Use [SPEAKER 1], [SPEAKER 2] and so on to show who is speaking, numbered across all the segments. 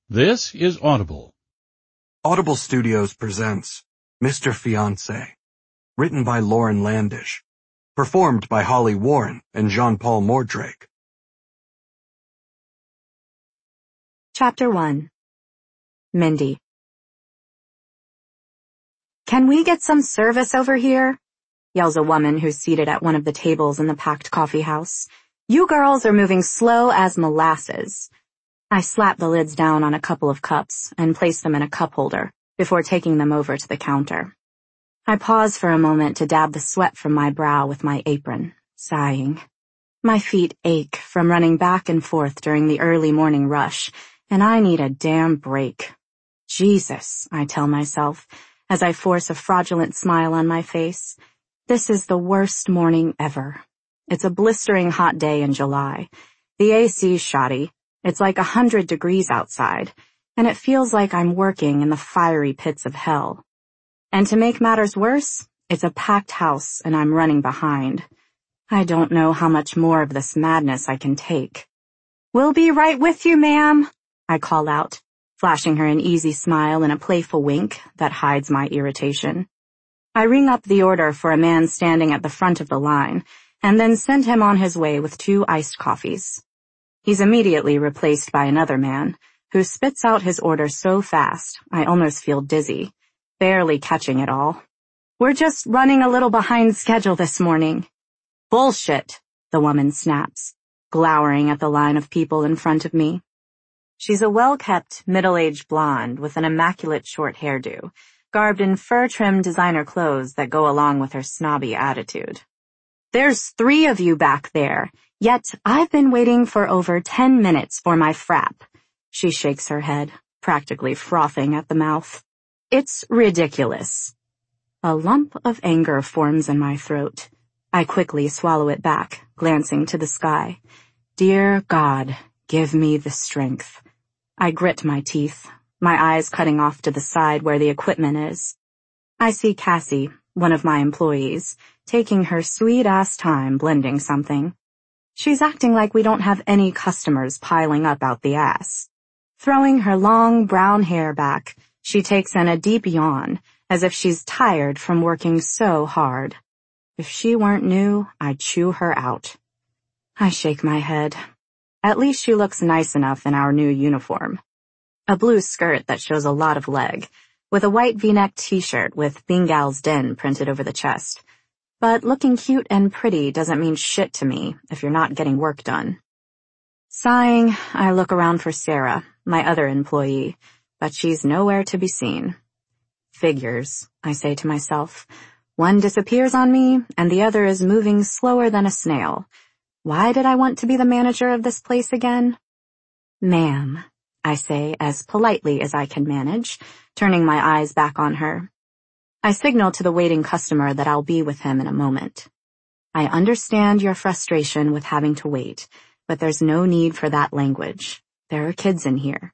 [SPEAKER 1] This is Audible.
[SPEAKER 2] Audible Studios presents Mr. Fiancé, written by Lauren Landish, performed by Holly Warren and Jean-Paul Mordrake.
[SPEAKER 3] Chapter 1. Mindy. "Can we get some service over here?" yells a woman who's seated at one of the tables in the packed coffee house. "You girls are moving slow as molasses." I slap the lids down on a couple of cups and place them in a cup holder before taking them over to the counter. I pause for a moment to dab the sweat from my brow with my apron, sighing. My feet ache from running back and forth during the early morning rush, and I need a damn break. Jesus, I tell myself, as I force a fraudulent smile on my face. This is the worst morning ever. It's a blistering hot day in July. The AC's shoddy. It's like 100 degrees outside, and it feels like I'm working in the fiery pits of hell. And to make matters worse, it's a packed house and I'm running behind. I don't know how much more of this madness I can take. "We'll be right with you, ma'am," I call out, flashing her an easy smile and a playful wink that hides my irritation. I ring up the order for a man standing at the front of the line, and then send him on his way with 2 iced coffees. He's immediately replaced by another man, who spits out his order so fast I almost feel dizzy, barely catching it all. "We're just running a little behind schedule this morning." "Bullshit," the woman snaps, glowering at the line of people in front of me. She's a well-kept, middle-aged blonde with an immaculate short hairdo, garbed in fur-trimmed designer clothes that go along with her snobby attitude. "There's 3 of you back there, yet I've been waiting for over 10 minutes for my frap." She shakes her head, practically frothing at the mouth. "It's ridiculous." A lump of anger forms in my throat. I quickly swallow it back, glancing to the sky. Dear God, give me the strength. I grit my teeth, my eyes cutting off to the side where the equipment is. I see Cassie, one of my employees, taking her sweet-ass time blending something. She's acting like we don't have any customers piling up out the ass. Throwing her long brown hair back, she takes in a deep yawn, as if she's tired from working so hard. If she weren't new, I'd chew her out. I shake my head. At least she looks nice enough in our new uniform. A blue skirt that shows a lot of leg, with a white V-neck t-shirt with Bengal's Den printed over the chest. But looking cute and pretty doesn't mean shit to me if you're not getting work done. Sighing, I look around for Sarah, my other employee, but she's nowhere to be seen. Figures, I say to myself. One disappears on me, and the other is moving slower than a snail. Why did I want to be the manager of this place again? "Ma'am," I say as politely as I can manage, turning my eyes back on her. I signal to the waiting customer that I'll be with him in a moment. "I understand your frustration with having to wait, but there's no need for that language. There are kids in here."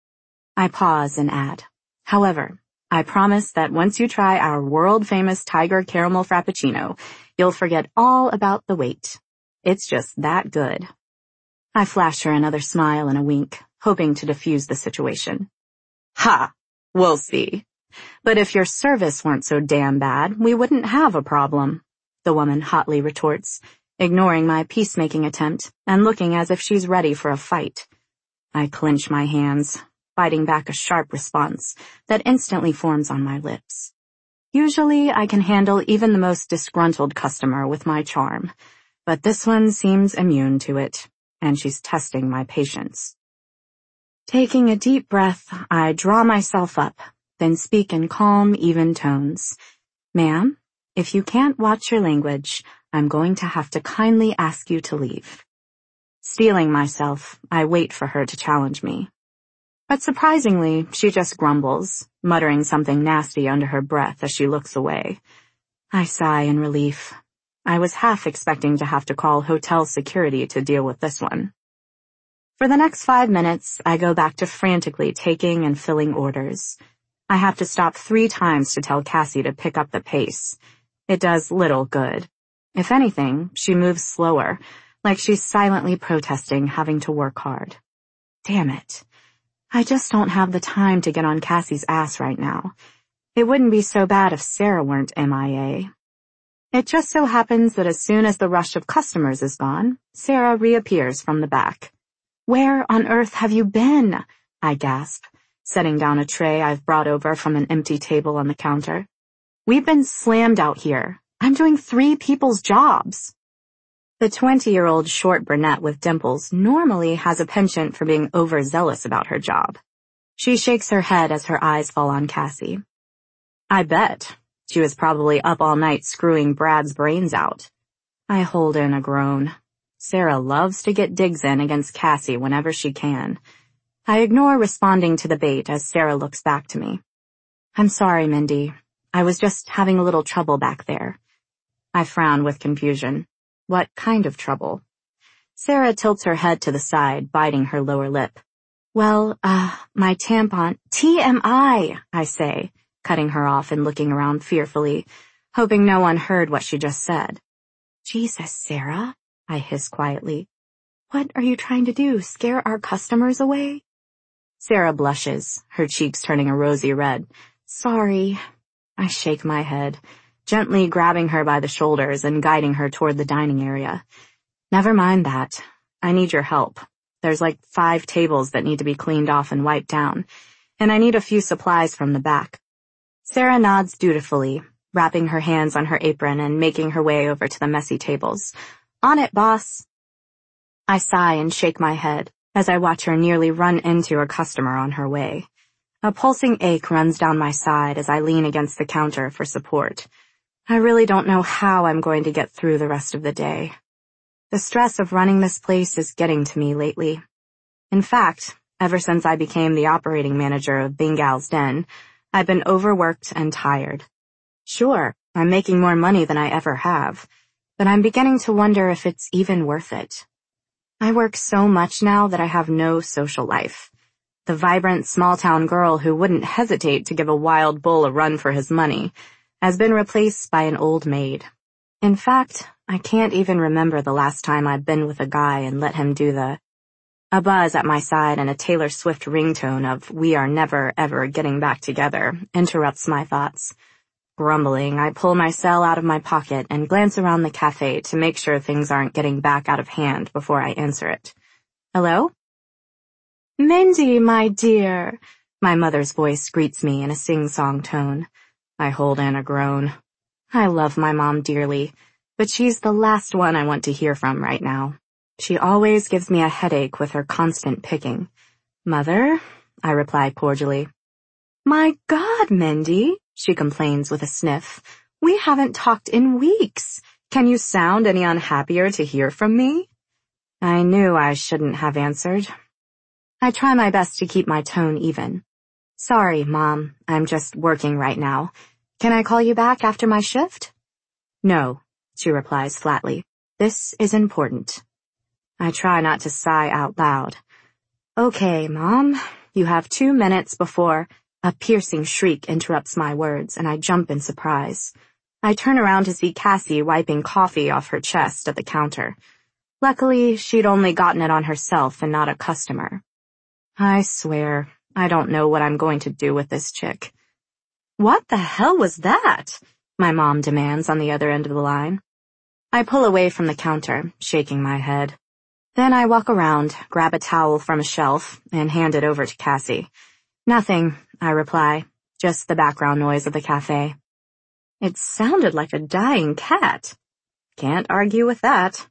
[SPEAKER 3] I pause and add, "However, I promise that once you try our world-famous Tiger Caramel Frappuccino, you'll forget all about the wait. It's just that good." I flash her another smile and a wink, hoping to diffuse the situation. "Ha! We'll see. But if your service weren't so damn bad, we wouldn't have a problem," the woman hotly retorts, ignoring my peacemaking attempt and looking as if she's ready for a fight. I clench my hands, fighting back a sharp response that instantly forms on my lips. Usually I can handle even the most disgruntled customer with my charm, but this one seems immune to it, and she's testing my patience. Taking a deep breath, I draw myself up, then speak in calm, even tones. "Ma'am, if you can't watch your language, I'm going to have to kindly ask you to leave." Steeling myself, I wait for her to challenge me. But surprisingly, she just grumbles, muttering something nasty under her breath as she looks away. I sigh in relief. I was half expecting to have to call hotel security to deal with this one. For the next 5 minutes, I go back to frantically taking and filling orders. I have to stop 3 times to tell Cassie to pick up the pace. It does little good. If anything, she moves slower, like she's silently protesting having to work hard. Damn it. I just don't have the time to get on Cassie's ass right now. It wouldn't be so bad if Sarah weren't MIA. It just so happens that as soon as the rush of customers is gone, Sarah reappears from the back. "Where on earth have you been?" I gasp, setting down a tray I've brought over from an empty table on the counter. "We've been slammed out here. I'm doing 3 people's jobs." The 20-year-old short brunette with dimples normally has a penchant for being overzealous about her job. She shakes her head as her eyes fall on Cassie. "I bet. She was probably up all night screwing Brad's brains out." I hold in a groan. Sarah loves to get digs in against Cassie whenever she can. I ignore responding to the bait as Sarah looks back to me. "I'm sorry, Mindy. I was just having a little trouble back there." I frown with confusion. What kind of trouble? Sarah tilts her head to the side, biting her lower lip. "Well, my tampon—" "TMI, I say," cutting her off and looking around fearfully, hoping no one heard what she just said. "Jesus, Sarah," I hiss quietly. "What are you trying to do, scare our customers away?" Sarah blushes, her cheeks turning a rosy red. "Sorry." I shake my head, gently grabbing her by the shoulders and guiding her toward the dining area. "Never mind that. I need your help. There's like 5 tables that need to be cleaned off and wiped down, and I need a few supplies from the back." Sarah nods dutifully, wrapping her hands on her apron and making her way over to the messy tables. "On it, boss." I sigh and shake my head as I watch her nearly run into a customer on her way. A pulsing ache runs down my side as I lean against the counter for support. I really don't know how I'm going to get through the rest of the day. The stress of running this place is getting to me lately. In fact, ever since I became the operating manager of Bengal's Den, I've been overworked and tired. Sure, I'm making more money than I ever have, but I'm beginning to wonder if it's even worth it. I work so much now that I have no social life. The vibrant small-town girl who wouldn't hesitate to give a wild bull a run for his money has been replaced by an old maid. In fact, I can't even remember the last time I've been with a guy and let him do A buzz at my side and a Taylor Swift ringtone of "We Are Never Ever Getting Back Together" interrupts my thoughts. Grumbling, I pull my cell out of my pocket and glance around the cafe to make sure things aren't getting back out of hand before I answer it. "Hello?" "Mindy, my dear," my mother's voice greets me in a sing-song tone. I hold in a groan. I love my mom dearly, but she's the last one I want to hear from right now. She always gives me a headache with her constant picking. "Mother?" I reply cordially. "My God, Mindy," she complains with a sniff. "We haven't talked in weeks. Can you sound any unhappier to hear from me?" I knew I shouldn't have answered. I try my best to keep my tone even. "Sorry, Mom, I'm just working right now. Can I call you back after my shift?" "No," she replies flatly. "This is important." I try not to sigh out loud. "Okay, Mom, you have 2 minutes before—" A piercing shriek interrupts my words, and I jump in surprise. I turn around to see Cassie wiping coffee off her chest at the counter. Luckily, she'd only gotten it on herself and not a customer. I swear, I don't know what I'm going to do with this chick. "What the hell was that?" my mom demands on the other end of the line. I pull away from the counter, shaking my head. Then I walk around, grab a towel from a shelf, and hand it over to Cassie. "Nothing," I reply, "just the background noise of the cafe." It sounded like a dying cat. Can't argue with that.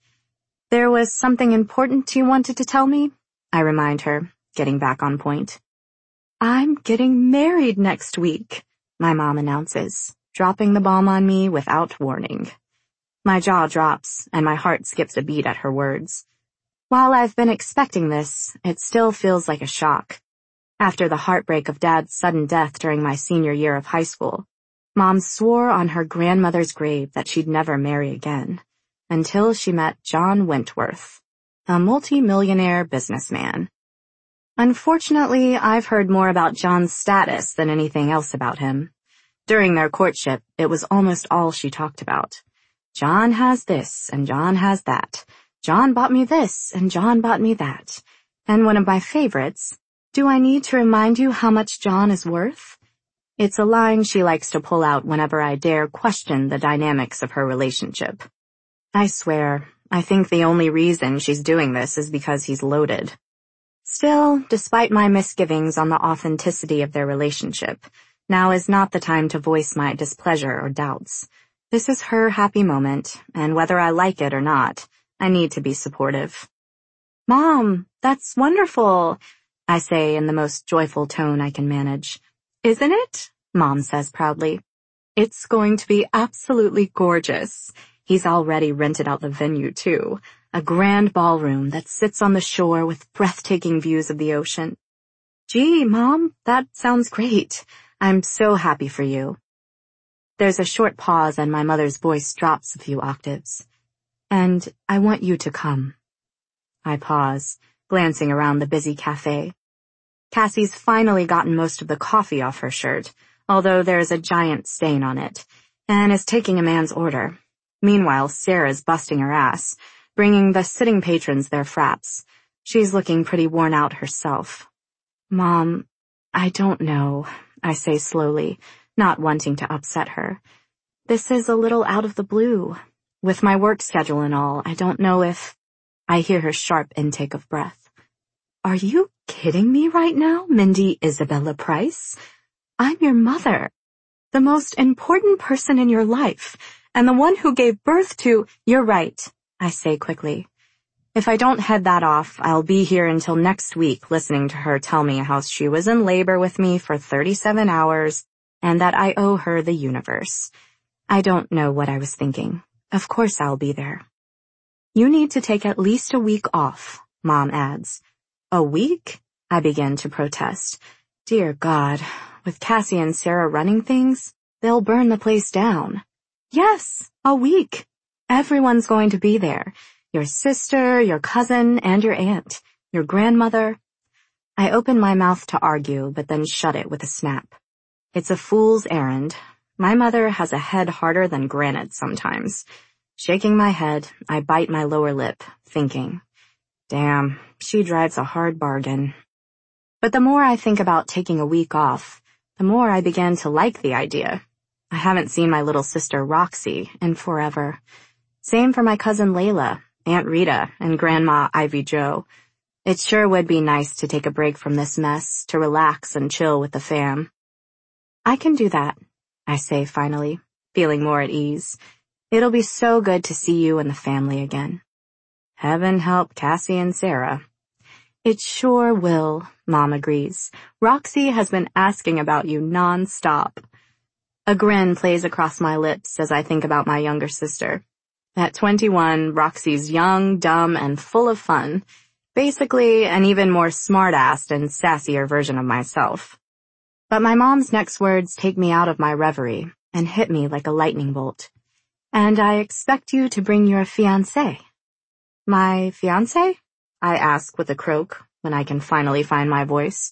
[SPEAKER 3] "There was something important you wanted to tell me?" I remind her, getting back on point. "I'm getting married next week," my mom announces, dropping the bomb on me without warning. My jaw drops, and my heart skips a beat at her words. While I've been expecting this, it still feels like a shock. After the heartbreak of Dad's sudden death during my senior year of high school, Mom swore on her grandmother's grave that she'd never marry again, until she met John Wentworth, a multi-millionaire businessman. Unfortunately, I've heard more about John's status than anything else about him. During their courtship, it was almost all she talked about. John has this, and John has that. John bought me this, and John bought me that. And one of my favorites, Do I need to remind you how much John is worth? It's a line she likes to pull out whenever I dare question the dynamics of her relationship. I swear, I think the only reason she's doing this is because he's loaded. Still, despite my misgivings on the authenticity of their relationship, now is not the time to voice my displeasure or doubts. This is her happy moment, and whether I like it or not, I need to be supportive. Mom, that's wonderful, I say in the most joyful tone I can manage. Isn't it? Mom says proudly. It's going to be absolutely gorgeous. He's already rented out the venue too, a grand ballroom that sits on the shore with breathtaking views of the ocean. Gee, Mom, that sounds great. I'm so happy for you. There's a short pause and my mother's voice drops a few octaves. And I want you to come. I pause, glancing around the busy cafe. Cassie's finally gotten most of the coffee off her shirt, although there's a giant stain on it, and is taking a man's order. Meanwhile, Sarah's busting her ass, bringing the sitting patrons their fraps. She's looking pretty worn out herself. Mom, I don't know, I say slowly, not wanting to upset her. This is a little out of the blue. With my work schedule and all, I don't know if... I hear her sharp intake of breath. Are you kidding me right now, Mindy Isabella Price? I'm your mother, the most important person in your life, and the one who gave birth to... You're right, I say quickly. If I don't head that off, I'll be here until next week listening to her tell me how she was in labor with me for 37 hours and that I owe her the universe. I don't know what I was thinking. Of course I'll be there. You need to take at least a week off, Mom adds. A week? I begin to protest. Dear God, with Cassie and Sarah running things, they'll burn the place down. Yes, a week. Everyone's going to be there. Your sister, your cousin, and your aunt. Your grandmother. I open my mouth to argue, but then shut it with a snap. It's a fool's errand. My mother has a head harder than granite sometimes. Shaking my head, I bite my lower lip, thinking, damn, she drives a hard bargain. But the more I think about taking a week off, the more I begin to like the idea. I haven't seen my little sister Roxy in forever. Same for my cousin Layla, Aunt Rita, and Grandma Ivy Jo. It sure would be nice to take a break from this mess, to relax and chill with the fam. I can do that, I say finally, feeling more at ease. It'll be so good to see you and the family again. Heaven help Cassie and Sarah. It sure will, Mom agrees. Roxy has been asking about you non-stop. A grin plays across my lips as I think about my younger sister. At 21, Roxy's young, dumb, and full of fun. Basically, an even more smart-assed and sassier version of myself. But my mom's next words take me out of my reverie and hit me like a lightning bolt. And I expect you to bring your fiancé. My fiancé? I ask with a croak when I can finally find my voice.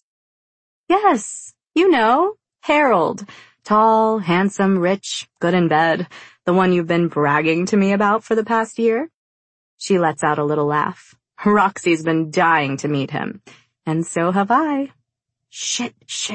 [SPEAKER 3] Yes, you know, Harold. Tall, handsome, rich, good in bed. The one you've been bragging to me about for the past year. She lets out a little laugh. Roxy's been dying to meet him. And so have I. Shit.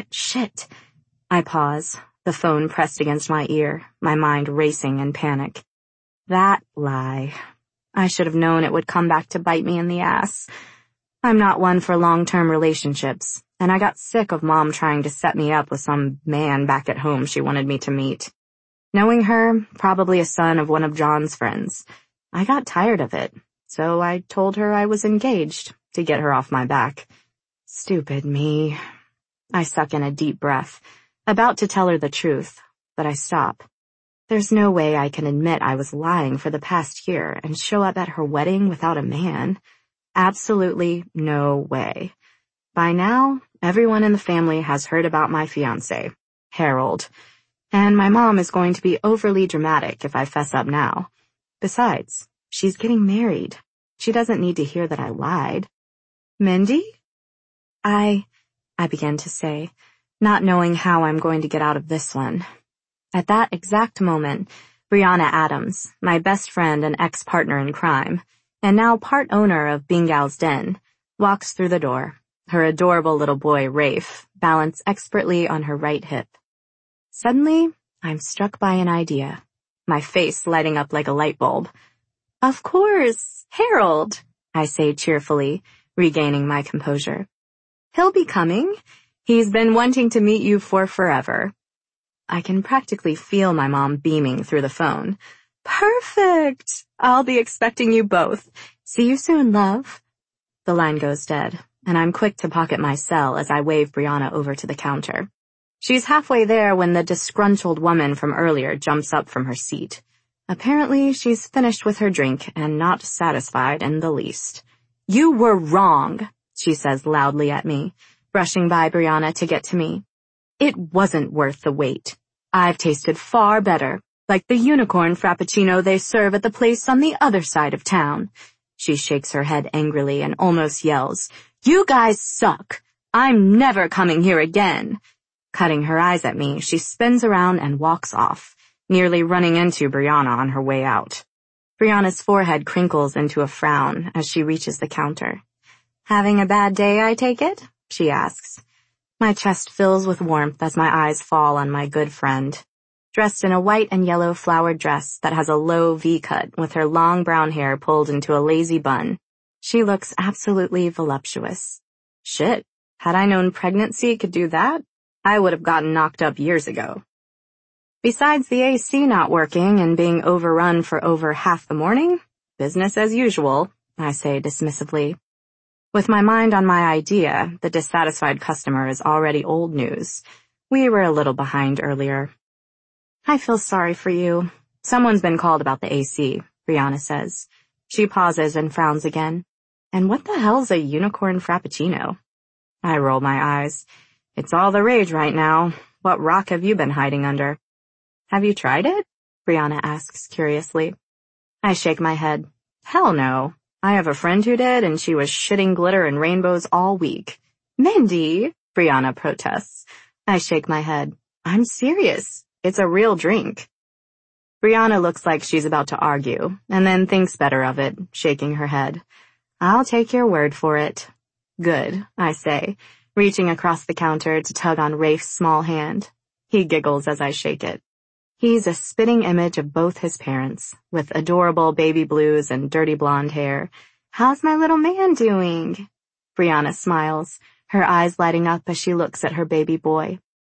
[SPEAKER 3] I pause, the phone pressed against my ear, my mind racing in panic. That lie. I should have known it would come back to bite me in the ass. I'm not one for long-term relationships, and I got sick of Mom trying to set me up with some man back at home she wanted me to meet. Knowing her, probably a son of one of John's friends, I got tired of it, so I told her I was engaged to get her off my back. Stupid me. I suck in a deep breath, about to tell her the truth, but I stop. There's no way I can admit I was lying for the past year and show up at her wedding without a man. Absolutely no way. By now, everyone in the family has heard about my fiancé, Harold, and my mom is going to be overly dramatic if I fess up now. Besides, she's getting married. She doesn't need to hear that I lied. Mindy? I began to say, not knowing how I'm going to get out of this one. At that exact moment, Brianna Adams, my best friend and ex-partner in crime, and now part owner of Bingal's Den, walks through the door, her adorable little boy, Rafe, balanced expertly on her right hip. Suddenly, I'm struck by an idea, my face lighting up like a light bulb. Of course, Harold, I say cheerfully, regaining my composure. He'll be coming. He's been wanting to meet you for forever. I can practically feel my mom beaming through the phone. Perfect! I'll be expecting you both. See you soon, love. The line goes dead, and I'm quick to pocket my cell as I wave Brianna over to the counter. She's halfway there when the disgruntled woman from earlier jumps up from her seat. Apparently, she's finished with her drink and not satisfied in the least. You were wrong, she says loudly at me, brushing by Brianna to get to me. It wasn't worth the wait. I've tasted far better, like the unicorn frappuccino they serve at the place on the other side of town. She shakes her head angrily and almost yells, You guys suck. I'm never coming here again. Cutting her eyes at me, she spins around and walks off, nearly running into Brianna on her way out. Brianna's forehead crinkles into a frown as she reaches the counter. Having a bad day, I take it? She asks. My chest fills with warmth as my eyes fall on my good friend. Dressed in a white and yellow flowered dress that has a low V-cut with her long brown hair pulled into a lazy bun, she looks absolutely voluptuous. Shit, had I known pregnancy could do that, I would have gotten knocked up years ago. Besides the AC not working and being overrun for over half the morning, business as usual, I say dismissively. With my mind on my idea, the dissatisfied customer is already old news. We were a little behind earlier. I feel sorry for you. Someone's been called about the AC, Brianna says. She pauses and frowns again. And what the hell's a unicorn frappuccino? I roll my eyes. It's all the rage right now. What rock have you been hiding under? Have you tried it? Brianna asks curiously. I shake my head. Hell no. I have a friend who did, and she was shitting glitter and rainbows all week. Mindy, Brianna protests. I shake my head. I'm serious. It's a real drink. Brianna looks like she's about to argue, and then thinks better of it, shaking her head. I'll take your word for it. Good, I say, reaching across the counter to tug on Rafe's small hand. He giggles as I shake it. He's a spitting image of both his parents, with adorable baby blues and dirty blonde hair. How's my little man doing? Brianna smiles, her eyes lighting up as she looks at her baby boy.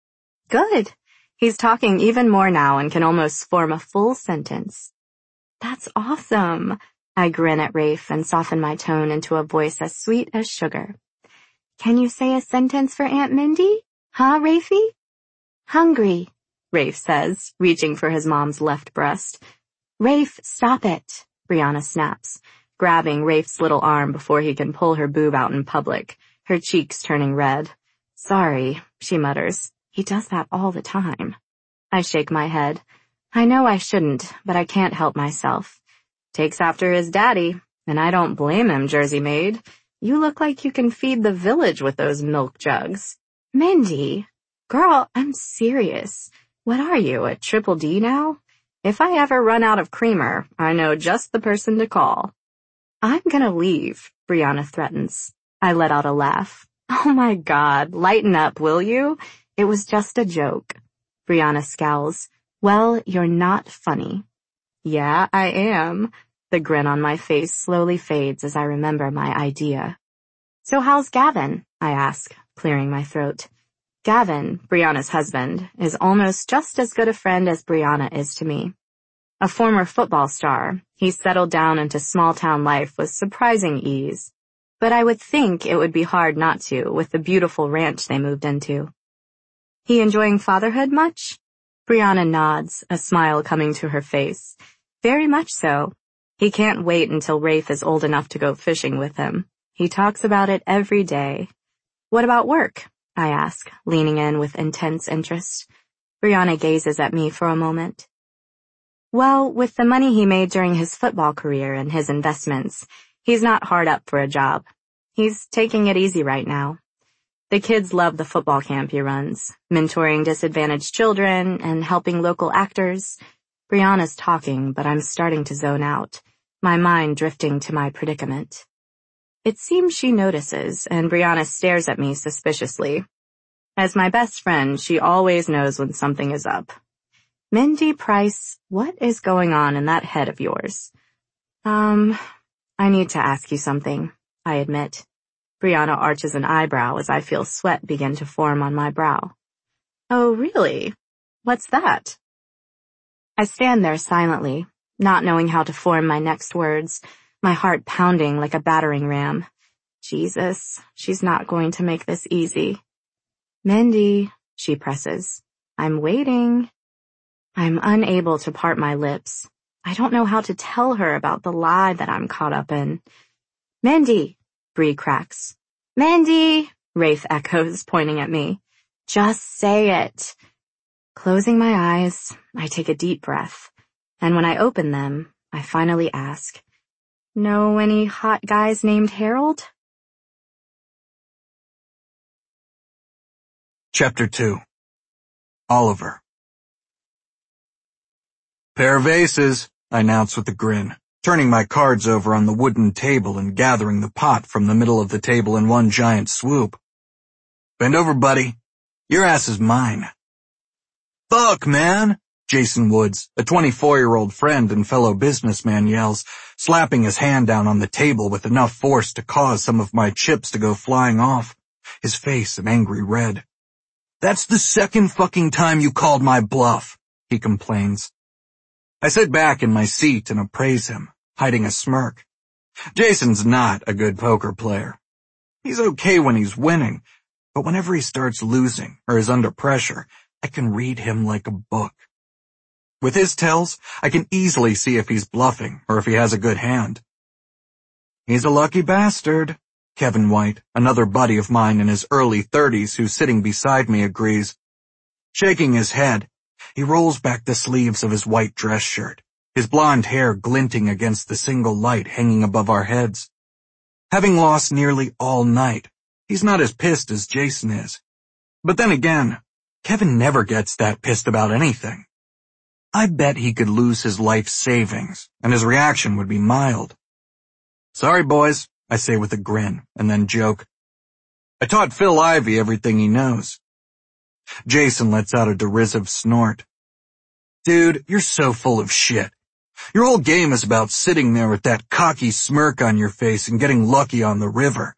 [SPEAKER 3] Good. He's talking even more now and can almost form a full sentence. That's awesome. I grin at Rafe and soften my tone into a voice as sweet as sugar. Can you say a sentence for Aunt Mindy? Huh, Rafie? Hungry, Rafe says, reaching for his mom's left breast. Rafe, stop it, Brianna snaps, grabbing Rafe's little arm before he can pull her boob out in public, her cheeks turning red. Sorry, she mutters. He does that all the time. I shake my head. I know I shouldn't, but I can't help myself. Takes after his daddy, and I don't blame him, Jersey maid. You look like you can feed the village with those milk jugs. Mindy, girl, I'm serious. What are you, a triple D now? If I ever run out of creamer, I know just the person to call. I'm gonna leave, Brianna threatens. I let out a laugh. Oh my God, lighten up, will you? It was just a joke. Brianna scowls. Well, you're not funny. Yeah, I am. The grin on my face slowly fades as I remember my idea. So how's Gavin? I ask, clearing my throat. Gavin, Brianna's husband, is almost just as good a friend as Brianna is to me. A former football star, he settled down into small-town life with surprising ease. But I would think it would be hard not to with the beautiful ranch they moved into. He enjoying fatherhood much? Brianna nods, a smile coming to her face. Very much so. He can't wait until Rafe is old enough to go fishing with him. He talks about it every day. What about work? I ask, leaning in with intense interest. Brianna gazes at me for a moment. Well, with the money he made during his football career and his investments, he's not hard up for a job. He's taking it easy right now. The kids love the football camp he runs, mentoring disadvantaged children and helping local actors. Brianna's talking, but I'm starting to zone out, my mind drifting to my predicament. It seems she notices, and Brianna stares at me suspiciously. As my best friend, she always knows when something is up. Mindy Price, what is going on in that head of yours? I need to ask you something, I admit. Brianna arches an eyebrow as I feel sweat begin to form on my brow. Oh, really? What's that? I stand there silently, not knowing how to form my next words, my heart pounding like a battering ram. Jesus, she's not going to make this easy. Mindy, she presses. I'm waiting. I'm unable to part my lips. I don't know how to tell her about the lie that I'm caught up in. Mindy, Bree cracks. Mindy, Rafe echoes, pointing at me. Just say it. Closing my eyes, I take a deep breath, and when I open them, I finally ask, know any hot guys named Harold?
[SPEAKER 2] Chapter 2. Oliver. Pair of aces, I announce with a grin, turning my cards over on the wooden table and gathering the pot from the middle of the table in one giant swoop. Bend over, buddy. Your ass is mine. Fuck, man, Jason Woods, a 24-year-old friend and fellow businessman, yells, slapping his hand down on the table with enough force to cause some of my chips to go flying off, his face an angry red. That's the second fucking time you called my bluff, he complains. I sit back in my seat and appraise him, hiding a smirk. Jason's not a good poker player. He's okay when he's winning, but whenever he starts losing or is under pressure, I can read him like a book. With his tells, I can easily see if he's bluffing or if he has a good hand. He's a lucky bastard, Kevin White, another buddy of mine in his early 30s who's sitting beside me, agrees. Shaking his head, he rolls back the sleeves of his white dress shirt, his blonde hair glinting against the single light hanging above our heads. Having lost nearly all night, he's not as pissed as Jason is. But then again, Kevin never gets that pissed about anything. I bet he could lose his life savings, and his reaction would be mild. Sorry, boys, I say with a grin, and then joke. I taught Phil Ivey everything he knows. Jason lets out a derisive snort. Dude, you're so full of shit. Your whole game is about sitting there with that cocky smirk on your face and getting lucky on the river.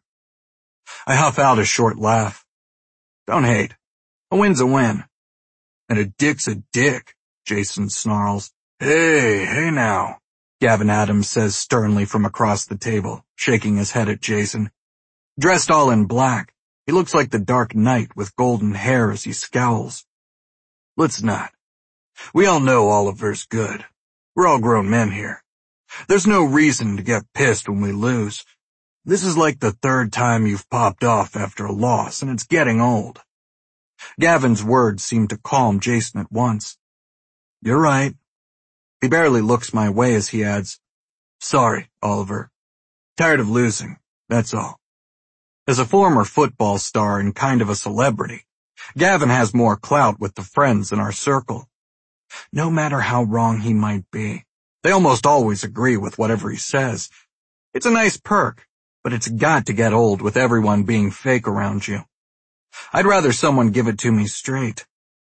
[SPEAKER 2] I huff out a short laugh. Don't hate. A win's a win. And a dick's a dick, Jason snarls. Hey now, Gavin Adams says sternly from across the table, shaking his head at Jason. Dressed all in black, he looks like the Dark Knight with golden hair as he scowls. Let's not. We all know Oliver's good. We're all grown men here. There's no reason to get pissed when we lose. This is like the third time you've popped off after a loss, and it's getting old. Gavin's words seem to calm Jason at once. You're right. He barely looks my way as he adds, Sorry, Oliver. Tired of losing, that's all. As a former football star and kind of a celebrity, Gavin has more clout with the friends in our circle. No matter how wrong he might be, they almost always agree with whatever he says. It's a nice perk, but it's got to get old with everyone being fake around you. I'd rather someone give it to me straight.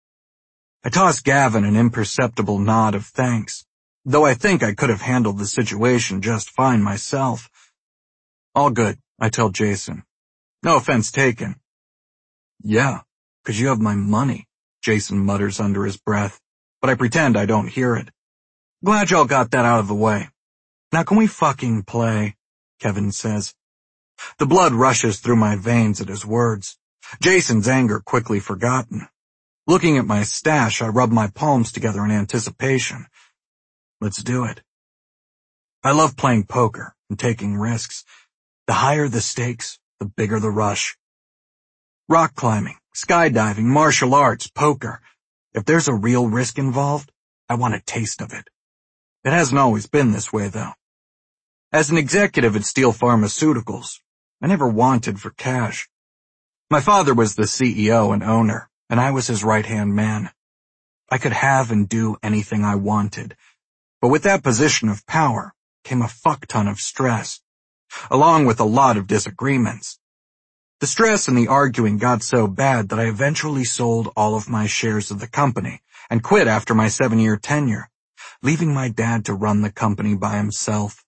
[SPEAKER 2] I toss Gavin an imperceptible nod of thanks, though I think I could have handled the situation just fine myself. All good, I tell Jason. No offense taken. Yeah, 'cause you have my money, Jason mutters under his breath, but I pretend I don't hear it. Glad y'all got that out of the way. Now can we fucking play? Kevin says. The blood rushes through my veins at his words. Jason's anger quickly forgotten. Looking at my stash, I rub my palms together in anticipation. Let's do it. I love playing poker and taking risks. The higher the stakes, the bigger the rush. Rock climbing, skydiving, martial arts, poker. If there's a real risk involved, I want a taste of it. It hasn't always been this way, though. As an executive at Steele Pharmaceuticals, I never wanted for cash. My father was the CEO and owner, and I was his right-hand man. I could have and do anything I wanted. But with that position of power came a fuck ton of stress. along with a lot of disagreements. The stress and the arguing got so bad that I eventually sold all of my shares of the company and quit after my 7-year tenure, leaving my dad to run the company by himself.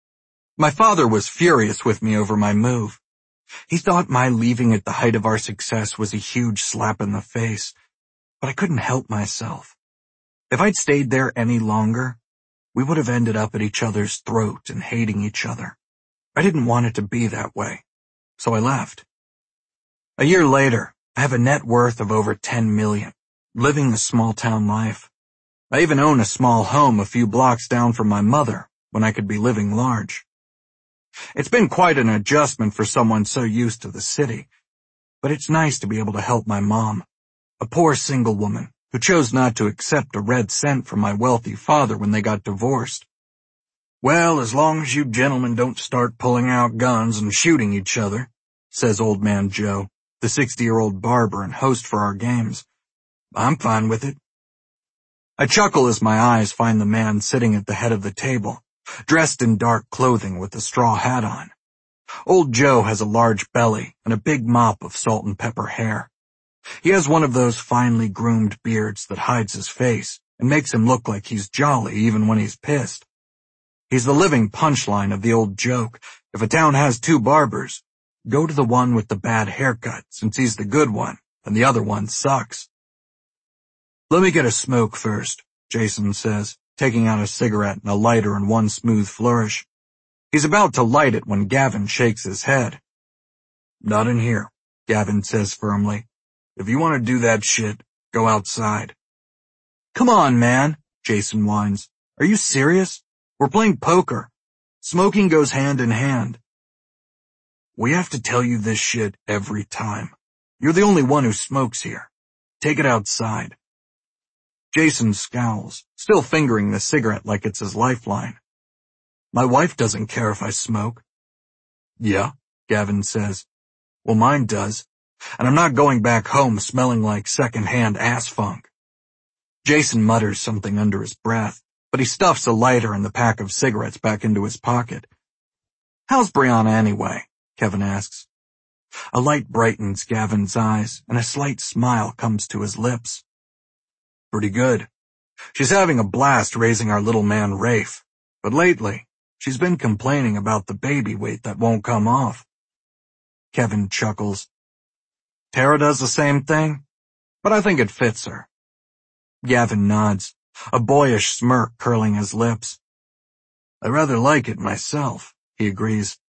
[SPEAKER 2] My father was furious with me over my move. He thought my leaving at the height of our success was a huge slap in the face, but I couldn't help myself. If I'd stayed there any longer, we would have ended up at each other's throat and hating each other. I didn't want it to be that way, so I left. A year later, I have a net worth of over 10 million, living a small-town life. I even own a small home a few blocks down from my mother when I could be living large. It's been quite an adjustment for someone so used to the city, but it's nice to be able to help my mom, a poor single woman who chose not to accept a red cent from my wealthy father when they got divorced. "Well, as long as you gentlemen don't start pulling out guns and shooting each other," says Old Man Joe, the 60-year-old barber and host for our games, "I'm fine with it." I chuckle as my eyes find the man sitting at the head of the table, dressed in dark clothing with a straw hat on. Old Joe has a large belly and a big mop of salt and pepper hair. He has one of those finely groomed beards that hides his face and makes him look like he's jolly even when he's pissed. He's the living punchline of the old joke, if a town has 2 barbers, go to the one with the bad haircut since he's the good one and the other one sucks. "Let me get a smoke first," Jason says, taking out a cigarette and a lighter in one smooth flourish. He's about to light it when Gavin shakes his head. "Not in here," Gavin says firmly. "If you want to do that shit, go outside." "Come on, man," Jason whines. "Are you serious? We're playing poker. Smoking goes hand in hand." "We have to tell you this shit every time. You're the only one who smokes here. Take it outside." Jason scowls, still fingering the cigarette like it's his lifeline. "My wife doesn't care if I smoke." "Yeah," Gavin says. "Well, mine does. And I'm not going back home smelling like second-hand ass funk." Jason mutters something under his breath, but he stuffs a lighter and the pack of cigarettes back into his pocket. "How's Brianna anyway?" Kevin asks. A light brightens Gavin's eyes, and a slight smile comes to his lips. "Pretty good. She's having a blast raising our little man Rafe, but lately, she's been complaining about the baby weight that won't come off." Kevin chuckles. "Tara does the same thing, but I think it fits her." Gavin nods, a boyish smirk curling his lips. "I rather like it myself," he agrees.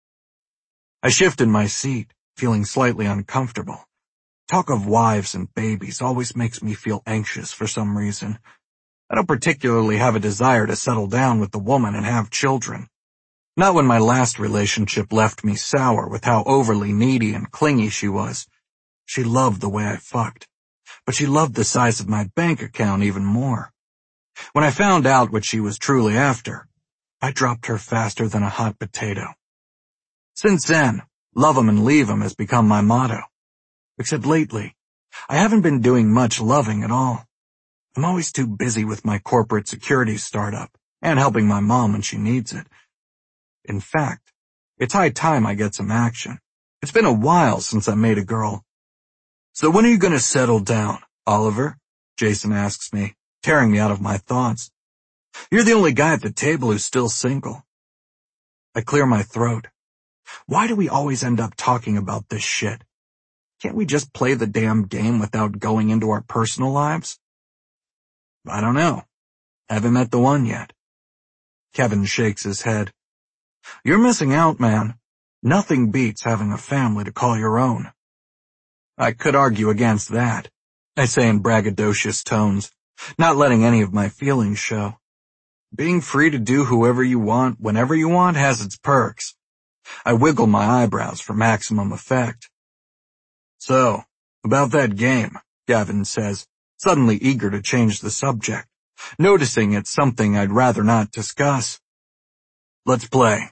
[SPEAKER 2] I shift in my seat, feeling slightly uncomfortable. Talk of wives and babies always makes me feel anxious for some reason. I don't particularly have a desire to settle down with the woman and have children. Not when my last relationship left me sour with how overly needy and clingy she was. She loved the way I fucked, but she loved the size of my bank account even more. When I found out what she was truly after, I dropped her faster than a hot potato. Since then, love 'em and leave 'em has become my motto. Except lately, I haven't been doing much loving at all. I'm always too busy with my corporate securities startup and helping my mom when she needs it. In fact, it's high time I get some action. It's been a while since I made a girl. "So when are you going to settle down, Oliver?" Jason asks me, tearing me out of my thoughts. "You're the only guy at the table who's still single." I clear my throat. Why do we always end up talking about this shit? Can't we just play the damn game without going into our personal lives? "I don't know. Haven't met the one yet." Kevin shakes his head. "You're missing out, man. Nothing beats having a family to call your own." I could argue against that, I say in braggadocious tones, not letting any of my feelings show. Being free to do whoever you want, whenever you want, has its perks. I wiggle my eyebrows for maximum effect. "So, about that game," Gavin says, suddenly eager to change the subject, noticing it's something I'd rather not discuss. "Let's play."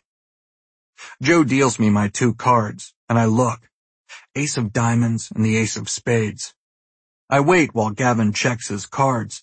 [SPEAKER 2] Joe deals me my 2 cards, and I look. Ace of diamonds and the ace of spades. I wait while Gavin checks his cards.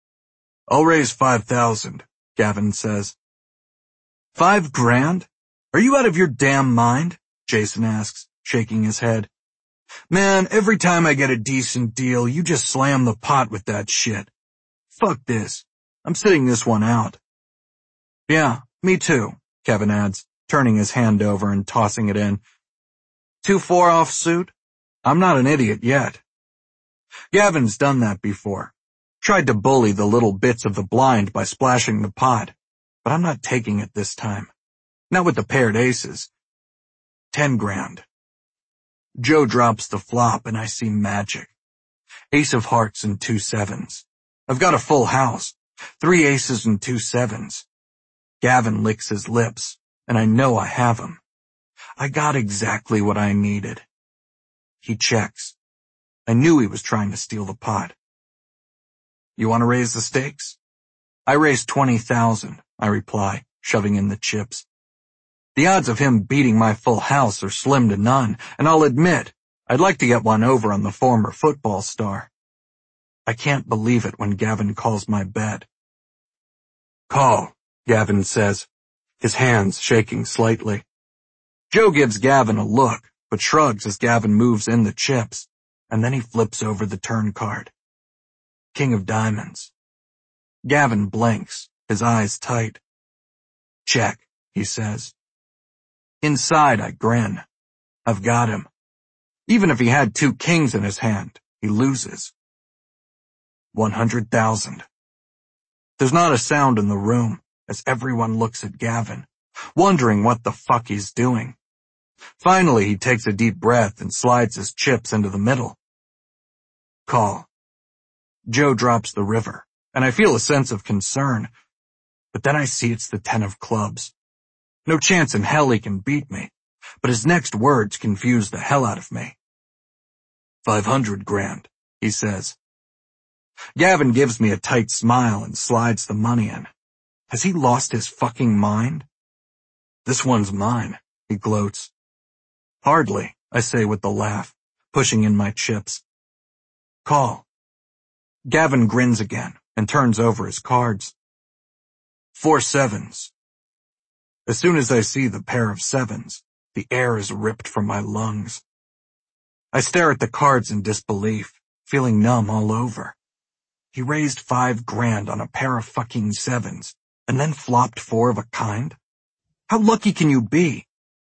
[SPEAKER 2] "I'll raise 5,000, Gavin says. 5 grand? Are you out of your damn mind? Jason asks, shaking his head. Man, every time I get a decent deal, you just slam the pot with that shit. Fuck this. I'm sitting this one out. Yeah, me too, Kevin adds, turning his hand over and tossing it in. 2-4 off suit? I'm not an idiot yet. Gavin's done that before. Tried to bully the little bits of the blind by splashing the pot, but I'm not taking it this time. Not with the paired aces. 10 grand. Joe drops the flop and I see magic. Ace of hearts and 2 sevens. I've got a full house. 3 aces and 2 sevens. Gavin licks his lips, and I know I have him. I got exactly what I needed. He checks. I knew he was trying to steal the pot. You want to raise the stakes? I raise 20,000, I reply, shoving in the chips. The odds of him beating my full house are slim to none, and I'll admit, I'd like to get one over on the former football star. I can't believe it when Gavin calls my bet. Call, Gavin says, his hands shaking slightly. Joe gives Gavin a look, but shrugs as Gavin moves in the chips, and then he flips over the turn card. King of diamonds. Gavin blinks, his eyes tight. Check, he says. Inside, I grin. I've got him. Even if he had 2 kings in his hand, he loses. 100,000. There's not a sound in the room as everyone looks at Gavin, wondering what the fuck he's doing. Finally, he takes a deep breath and slides his chips into the middle. Call. Joe drops the river, and I feel a sense of concern, but then I see it's the 10 of clubs. No chance in hell he can beat me, but his next words confuse the hell out of me. 500 grand, he says. Gavin gives me a tight smile and slides the money in. Has he lost his fucking mind? This one's mine, he gloats. Hardly, I say with a laugh, pushing in my chips. Call. Gavin grins again and turns over his cards. 4 sevens. As soon as I see the pair of sevens, the air is ripped from my lungs. I stare at the cards in disbelief, feeling numb all over. He raised 5 grand on a pair of fucking sevens, and then flopped 4 of a kind? How lucky can you be?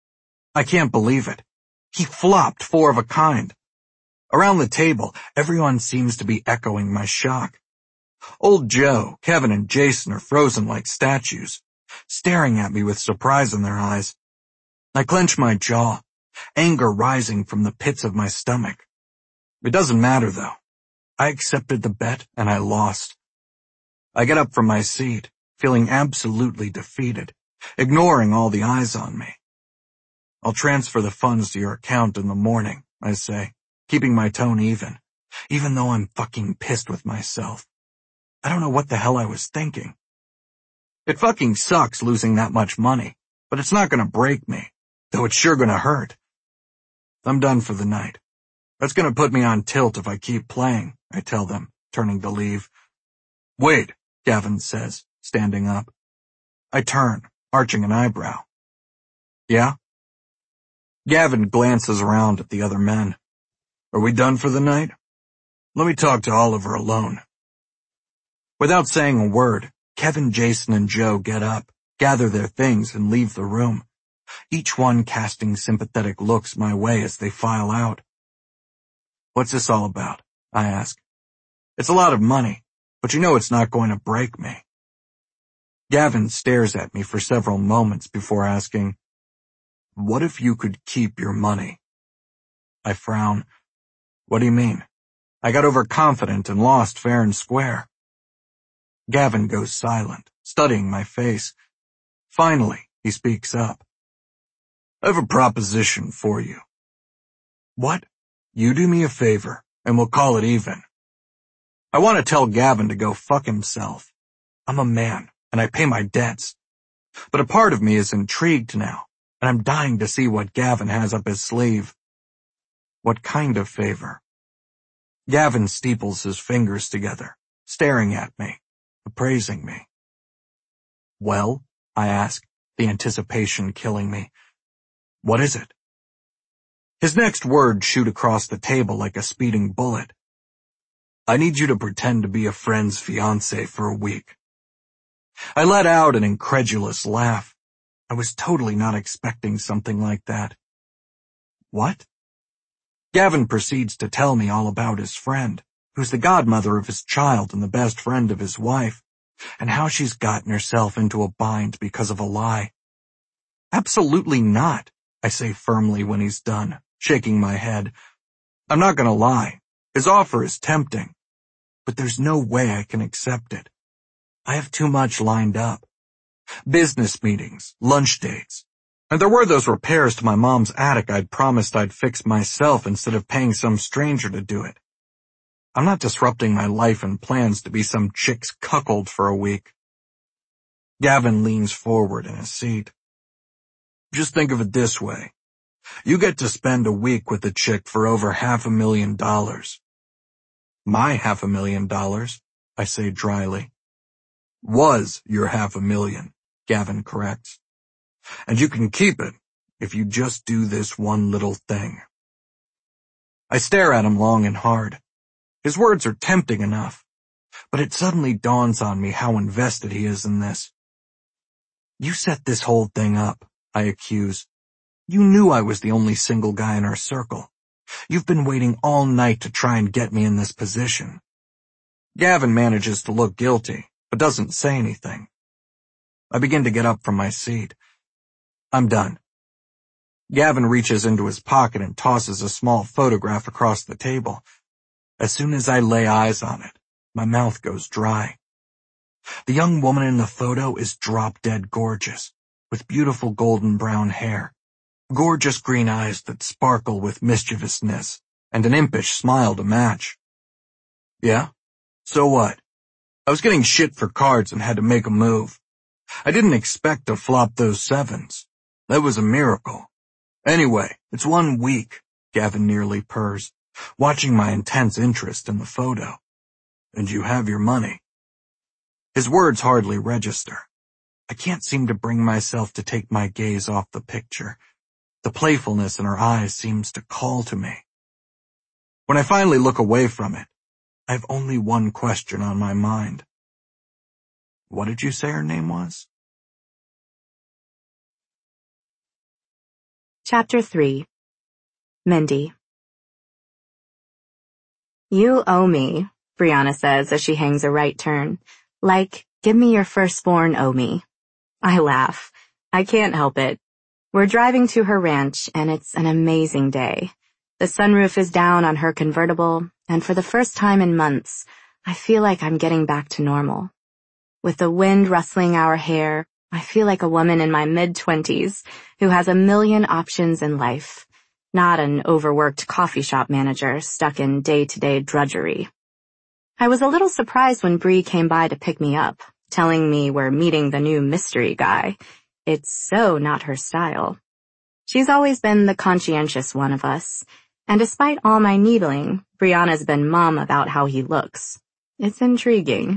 [SPEAKER 2] I can't believe it. He flopped 4 of a kind. Around the table, everyone seems to be echoing my shock. Old Joe, Kevin, and Jason are frozen like statues, staring at me with surprise in their eyes. I clench my jaw, anger rising from the pits of my stomach. It doesn't matter, though. I accepted the bet and I lost. I get up from my seat, feeling absolutely defeated, ignoring all the eyes on me. I'll transfer the funds to your account in the morning, I say, keeping my tone even though I'm fucking pissed with myself. I don't know what the hell I was thinking. It fucking sucks losing that much money, but it's not gonna break me, though it's sure gonna hurt. I'm done for the night. That's gonna put me on tilt if I keep playing, I tell them, turning to leave. Wait, Gavin says, standing up. I turn, arching an eyebrow. Yeah? Gavin glances around at the other men. Are we done for the night? Let me talk to Oliver alone. Without saying a word, Kevin, Jason, and Joe get up, gather their things, and leave the room, each one casting sympathetic looks my way as they file out. What's this all about? I ask. It's a lot of money, but you know it's not going to break me. Gavin stares at me for several moments before asking, what if you could keep your money? I frown. What do you mean? I got overconfident and lost fair and square. Gavin goes silent, studying my face. Finally, he speaks up. I have a proposition for you. What? You do me a favor, and we'll call it even. I want to tell Gavin to go fuck himself. I'm a man, and I pay my debts. But a part of me is intrigued now, and I'm dying to see what Gavin has up his sleeve. What kind of favor? Gavin steeples his fingers together, staring at me, appraising me. Well, I ask, the anticipation killing me. What is it? His next words shoot across the table like a speeding bullet. I need you to pretend to be a friend's fiancé for a week. I let out an incredulous laugh. I was totally not expecting something like that. What? Gavin proceeds to tell me all about his friend, who's the godmother of his child and the best friend of his wife, and how she's gotten herself into a bind because of a lie. Absolutely not, I say firmly when he's done, shaking my head. I'm not gonna lie. His offer is tempting, but there's no way I can accept it. I have too much lined up. Business meetings, lunch dates, and there were those repairs to my mom's attic I'd promised I'd fix myself instead of paying some stranger to do it. I'm not disrupting my life and plans to be some chick's cuckold for a week. Gavin leans forward in his seat. Just think of it this way. You get to spend a week with a chick for over $500,000. My $500,000, I say dryly. Was your $500,000, Gavin corrects. And you can keep it if you just do this one little thing. I stare at him long and hard. His words are tempting enough, but it suddenly dawns on me how invested he is in this. You set this whole thing up, I accuse. You knew I was the only single guy in our circle. You've been waiting all night to try and get me in this position. Gavin manages to look guilty, but doesn't say anything. I begin to get up from my seat. I'm done. Gavin reaches into his pocket and tosses a small photograph across the table. As soon as I lay eyes on it, my mouth goes dry. The young woman in the photo is drop-dead gorgeous, with beautiful golden brown hair, gorgeous green eyes that sparkle with mischievousness, and an impish smile to match. Yeah? So what? I was getting shit for cards and had to make a move. I didn't expect to flop those sevens. That was a miracle. Anyway, it's 1 week, Gavin nearly purrs, watching my intense interest in the photo. And you have your money. His words hardly register. I can't seem to bring myself to take my gaze off the picture. The playfulness in her eyes seems to call to me. When I finally look away from it, I have only one question on my mind. What did you say her name was?
[SPEAKER 3] Chapter 3. Mindy. You owe me, Brianna says as she hangs a right turn. Like, give me your firstborn owe me. I laugh. I can't help it. We're driving to her ranch, and it's an amazing day. The sunroof is down on her convertible, and for the first time in months, I feel like I'm getting back to normal. With the wind rustling our hair, I feel like a woman in my mid-20s who has a million options in life, not an overworked coffee shop manager stuck in day-to-day drudgery. I was a little surprised when Bree came by to pick me up, telling me we're meeting the new mystery guy. It's so not her style. She's always been the conscientious one of us, and despite all my needling, Brianna's been mum about how he looks. It's intriguing.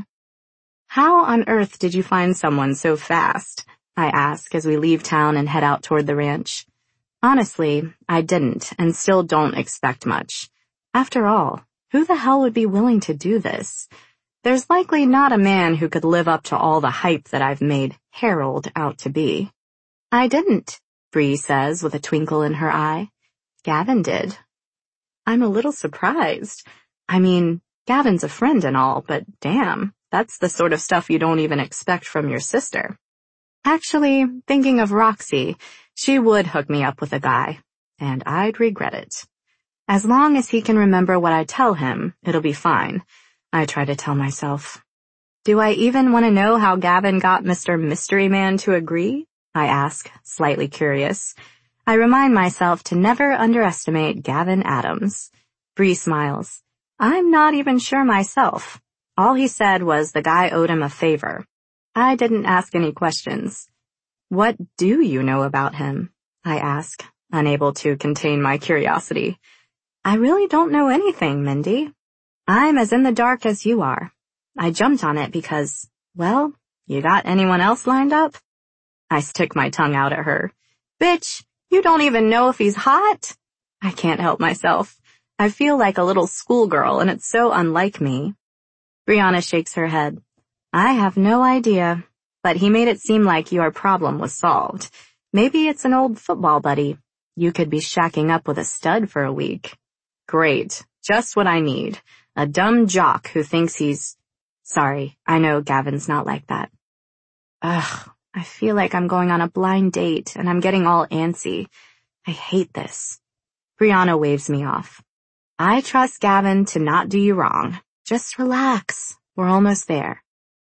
[SPEAKER 3] How on earth did you find someone so fast? I ask as we leave town and head out toward the ranch. Honestly, I didn't and still don't expect much. After all, who the hell would be willing to do this? There's likely not a man who could live up to all the hype that I've made Harold out to be. I didn't, Bree says with a twinkle in her eye. Gavin did. I'm a little surprised. I mean, Gavin's a friend and all, but damn, that's the sort of stuff you don't even expect from your sister. Actually, thinking of Roxy, she would hook me up with a guy, and I'd regret it. As long as he can remember what I tell him, it'll be fine, I try to tell myself. Do I even want to know how Gavin got Mr. Mystery Man to agree? I ask, slightly curious. I remind myself to never underestimate Gavin Adams. Bree smiles. I'm not even sure myself. All he said was the guy owed him a favor. I didn't ask any questions. What do you know about him? I ask, unable to contain my curiosity. I really don't know anything, Mindy. I'm as in the dark as you are. I jumped on it because, well, you got anyone else lined up? I stick my tongue out at her. Bitch, you don't even know if he's hot? I can't help myself. I feel like a little schoolgirl, and it's so unlike me. Brianna shakes her head. I have no idea, but he made it seem like your problem was solved. Maybe it's an old football buddy. You could be shacking up with a stud for a week. Great. Just what I need. A dumb jock who thinks he's... Sorry, I know Gavin's not like that. Ugh, I feel like I'm going on a blind date and I'm getting all antsy. I hate this. Brianna waves me off. I trust Gavin to not do you wrong. Just relax. We're almost there.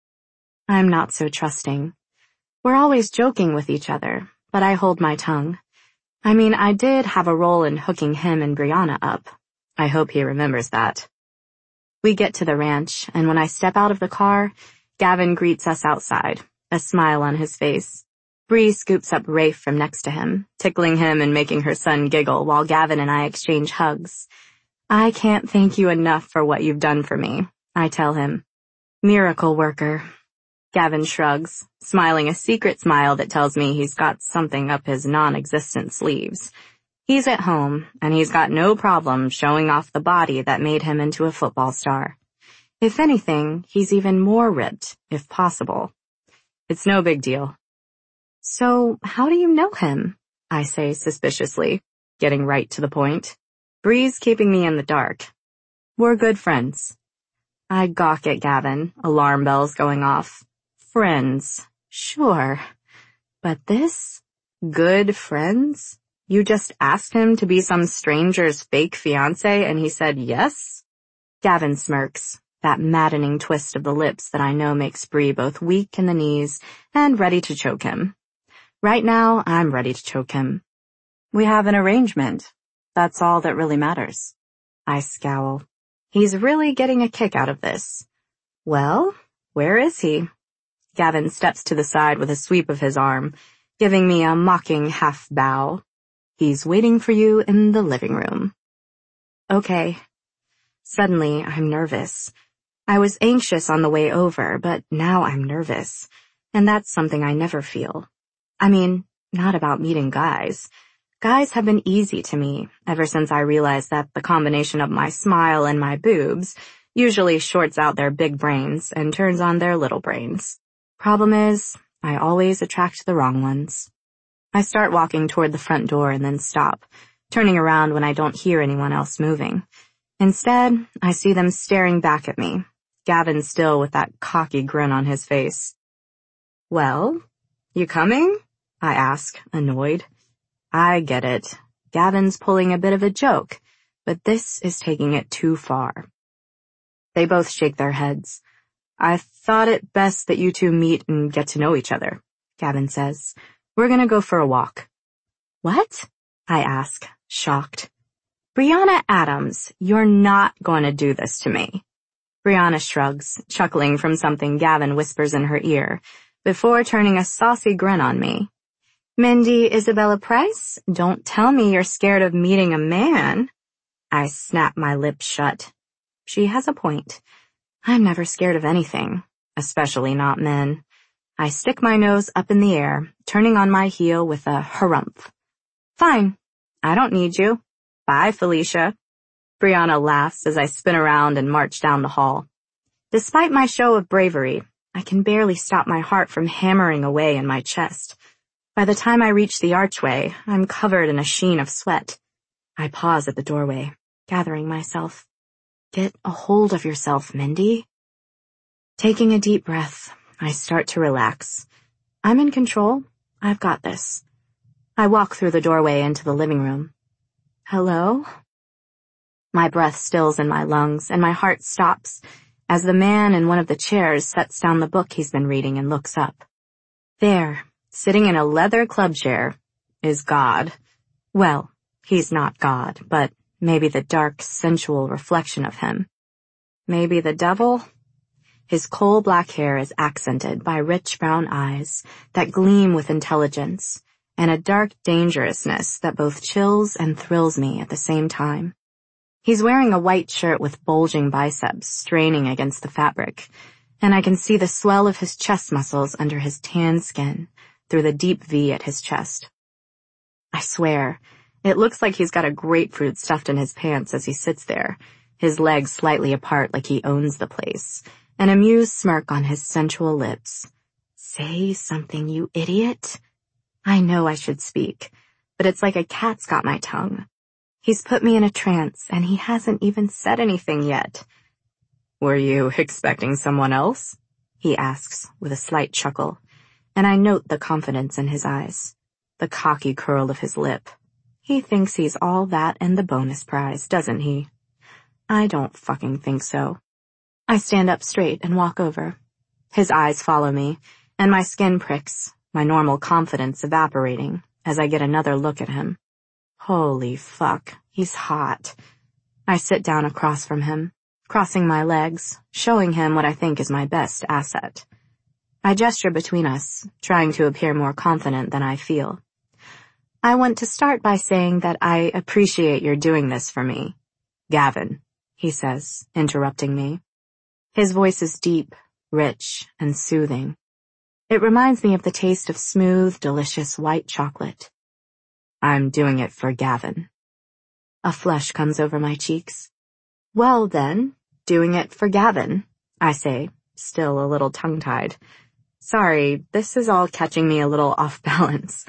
[SPEAKER 3] I'm not so trusting. We're always joking with each other, but I hold my tongue. I mean, I did have a role in hooking him and Brianna up. I hope he remembers that. We get to the ranch, and when I step out of the car, Gavin greets us outside, a smile on his face. Bree scoops up Rafe from next to him, tickling him and making her son giggle while Gavin and I exchange hugs. I can't thank you enough for what you've done for me, I tell him. Miracle worker. Gavin shrugs, smiling a secret smile that tells me he's got something up his non-existent sleeves. He's at home, and he's got no problem showing off the body that made him into a football star. If anything, he's even more ripped, if possible. It's no big deal. So, how do you know him? I say suspiciously, getting right to the point. Bree's keeping me in the dark. We're good friends. I gawk at Gavin, alarm bells going off. Friends, sure. But this? Good friends? You just asked him to be some stranger's fake fiancé and he said yes? Gavin smirks, that maddening twist of the lips that I know makes Bree both weak in the knees and ready to choke him. Right now, I'm ready to choke him. We have an arrangement. That's all that really matters. I scowl. He's really getting a kick out of this. Well, where is he? Gavin steps to the side with a sweep of his arm, giving me a mocking half bow. He's waiting for you in the living room. Okay. Suddenly, I'm nervous. I was anxious on the way over, but now I'm nervous. And that's something I never feel. I mean, not about meeting guys. Guys have been easy to me ever since I realized that the combination of my smile and my boobs usually shorts out their big brains and turns on their little brains. Problem is, I always attract the wrong ones. I start walking toward the front door and then stop, turning around when I don't hear anyone else moving. Instead, I see them staring back at me, Gavin still with that cocky grin on his face. Well, you coming? I ask, annoyed. I get it. Gavin's pulling a bit of a joke, but this is taking it too far. They both shake their heads. I thought it best that you two meet and get to know each other, Gavin says. We're gonna go for a walk. What? I ask, shocked. Brianna Adams, you're not going to do this to me. Brianna shrugs, chuckling from something Gavin whispers in her ear, before turning a saucy grin on me. Mindy Isabella Price, don't tell me you're scared of meeting a man. I snap my lips shut. She has a point. I'm never scared of anything, especially not men. I stick my nose up in the air, turning on my heel with a harumph. Fine. I don't need you. Bye, Felicia. Brianna laughs as I spin around and march down the hall. Despite my show of bravery, I can barely stop my heart from hammering away in my chest. By the time I reach the archway, I'm covered in a sheen of sweat. I pause at the doorway, gathering myself. Get a hold of yourself, Mindy. Taking a deep breath, I start to relax. I'm in control. I've got this. I walk through the doorway into the living room. Hello? My breath stills in my lungs and my heart stops as the man in one of the chairs sets down the book he's been reading and looks up. There, sitting in a leather club chair, is God. Well, he's not God, but maybe the dark, sensual reflection of him. Maybe the devil? His coal-black hair is accented by rich brown eyes that gleam with intelligence, and a dark dangerousness that both chills and thrills me at the same time. He's wearing a white shirt with bulging biceps straining against the fabric, and I can see the swell of his chest muscles under his tan skin, through the deep V at his chest. I swear, it looks like he's got a grapefruit stuffed in his pants as he sits there, his legs slightly apart like he owns the place, an amused smirk on his sensual lips. Say something, you idiot. I know I should speak, but it's like a cat's got my tongue. He's put me in a trance, and he hasn't even said anything yet. Were you expecting someone else? He asks with a slight chuckle, and I note the confidence in his eyes, the cocky curl of his lip. He thinks he's all that and the bonus prize, doesn't he? I don't fucking think so. I stand up straight and walk over. His eyes follow me, and my skin pricks, my normal confidence evaporating as I get another look at him. Holy fuck, he's hot. I sit down across from him, crossing my legs, showing him what I think is my best asset. I gesture between us, trying to appear more confident than I feel. I want to start by saying that I appreciate your doing this for me. Gavin, he says, interrupting me. His voice is deep, rich, and soothing. It reminds me of the taste of smooth, delicious white chocolate. I'm doing it for Gavin. A flush comes over my cheeks. Well then, doing it for Gavin, I say, still a little tongue-tied. Sorry, this is all catching me a little off balance.